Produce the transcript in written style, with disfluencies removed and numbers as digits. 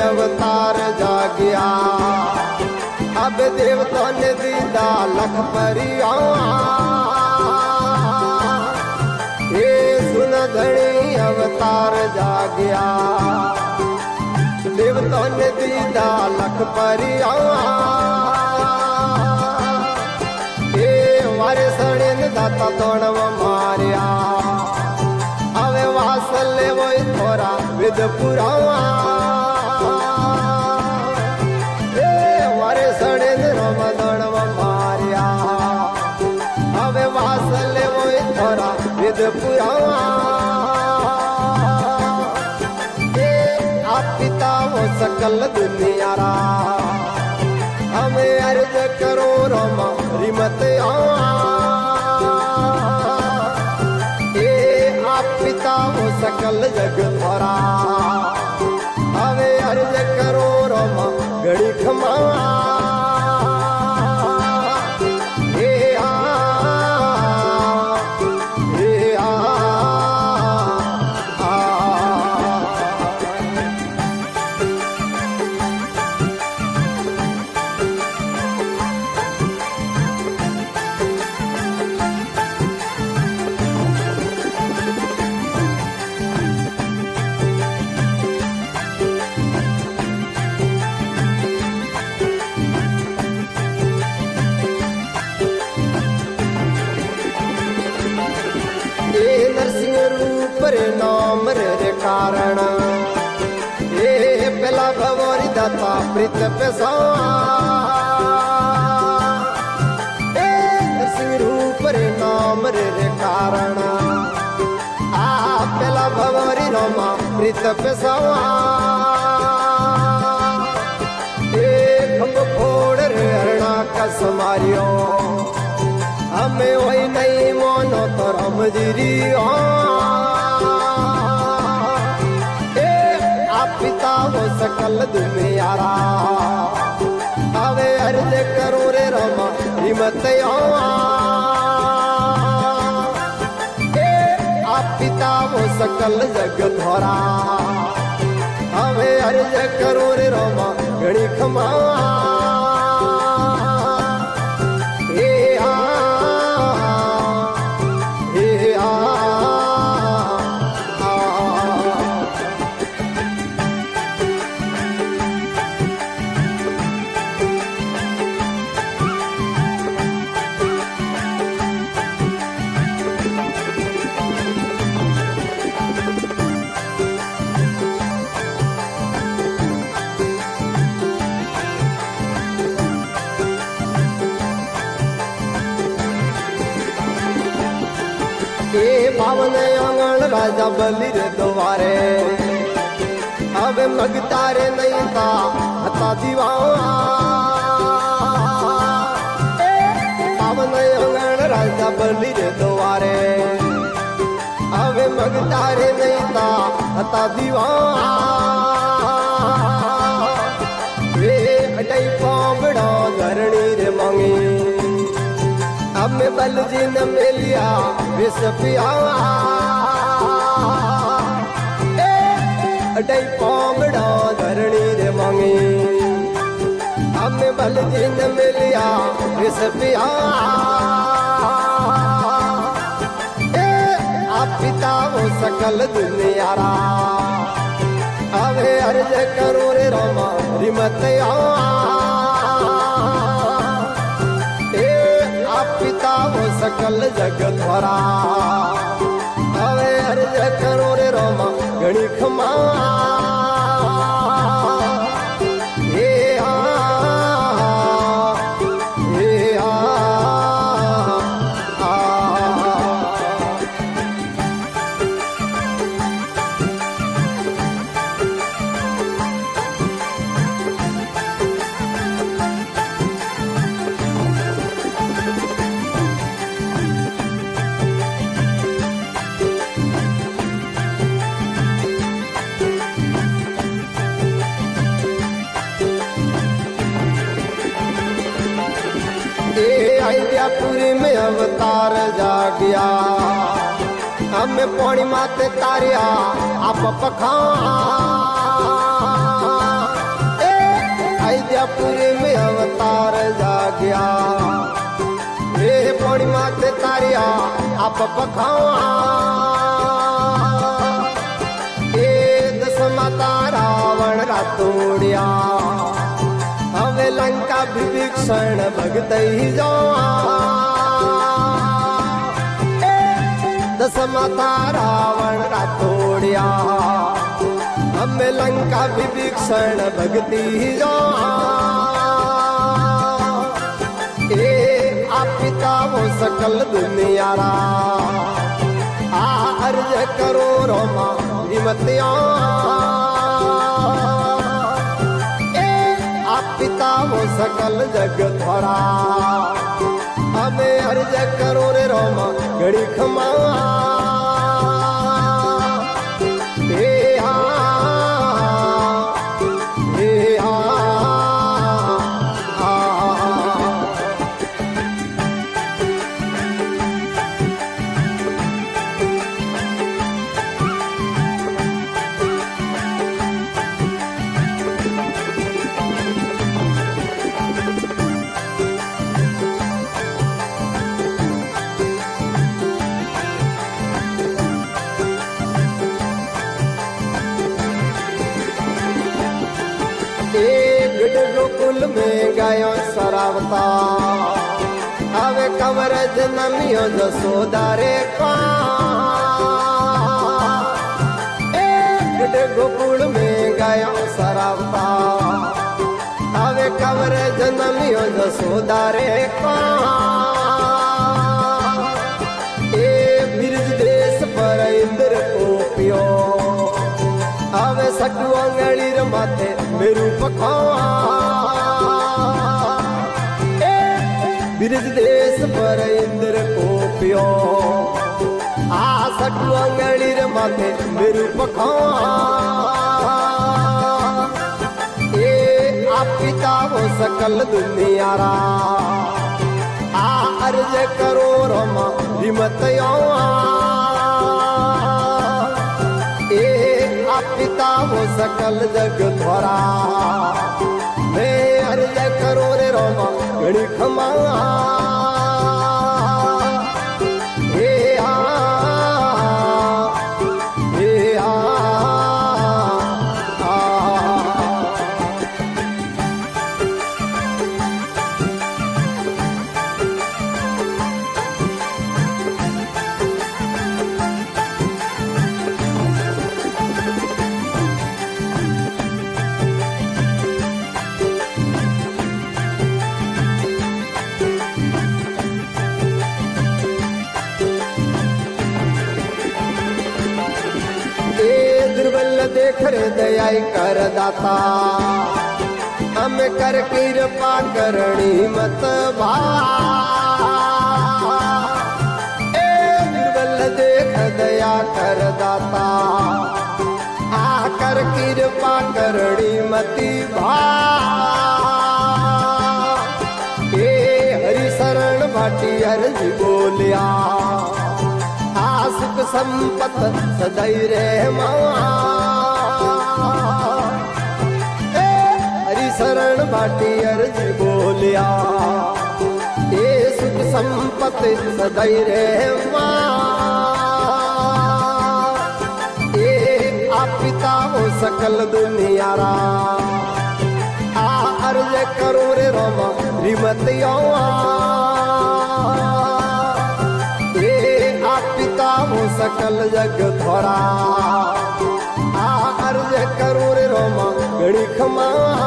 अवतार जागिया। अब देवता ने दीदा लख परिया। ये सुन धनी अवतार जागिया। देवता ने दीदा लख परिया। ये वारे सड़े ने दाता तोड़व मारिया। अवे वासले वो थोड़ा विद पुरावा। वारे सड़े ने रोम दड़व मारिया। अवे वासले वो थोड़ा विद पुरावा। आप पिता वो सकल दुनिया रा। हमें अर्ज करो रोमा रिमत पिता वो सकल जग भरा। हमें अर्ज करो रोमा घड़ी खमा। नाम रे कारण ये पहला भवरी दाता प्रीत पैसा। सिंह रूप रे नाम रे कारण आ पहला भवरी रोमा प्रीत पैसा। खंभ फोड़ रे हरणा कस मारियो। हमें वही नहीं मोनो तो रम जीरी। पिता वो सकल दुनियारा। हवे अर्ज करो रे रोमा हिम्मत आप पिता वो सकल जग धोरा। हवे अर्ज करो रे रोमा घड़ी खमा। पावन आंगन राजा बलि रे द्वारे। अब मगतारे नहीं था हता दीवा। पावन आंगन राजा बलि रे द्वारे। अब मगतारे नहीं था हता दीवा। वे अटई पावड़ा धरणी रे मांगी। अब में बल जी न मिलिया विष पिया। अटई पावड़ा धरणी रे मांगी। अब में बल जी न मिलिया विष पिया। आप पिता वो सकल दुनियारा। अवे अर्ज करो रे रोमा रिमत पिता वो सकल जग धरा। हवे अर्ज करो रे रोमा घड़ी खमा। अयोध्यापुरी में अवतार जागिया। हमें पौड़ी माते तारिया आप पखा। मायापुर में अवतार जाग्या हे पानी माते तारिया आप पखावा ए दस माता रावण रातोड़िया हवे लंका विभीषण भगत ही जावा दस माता रावण रातोड़िया हमें लंका विभीषण भगती जो ए आप पिता वो सकल दुनिया रा आ अर्ज करो रोमा हिमतिया ए आप पिता वो सकल जगत भरा हमें अर्ज करो रे रोमा घड़ी खमा गोकुल में गयो सरावता हवे कंवर जनमियो जसोदा रे एक गोकुल में गयो सरावता हवे कंवर जनमियो जसोदा रे ए बिरज देश पर इंद्र को पियो हवे सटु अंगली रे माथे मेरू पखावा बिरज देश पर इंद्र को पियो आ सटु अंगली रे माथे मेरू पखावा ए आप पिता वो सकल दुनिया रा आ अर्ज करो रोमा हिमतया पिता वो सकल जग धरा मैं अर्ज करो रे रोमा घड़ी खमा हे आ देख रे दयाई कर दाता हम कर कृपा करणी मत भा ए निर्बल देख दया कर दाता आ कर कृपा करणी मति भा ए हरि शरण भाटी अर्ज बोलिया आ सुख संपत सदै रे माँ शरण भाटी अर्ज बोलिया ए सुख संपत्ति सदै रे माँ ए आप पिता वो सकल दुनिया रा आ अर्ज करो रे रोमा रिमतिया ए आप पिता वो सकल जग धरा आ अर्ज करो रे रोमा घड़ी खमा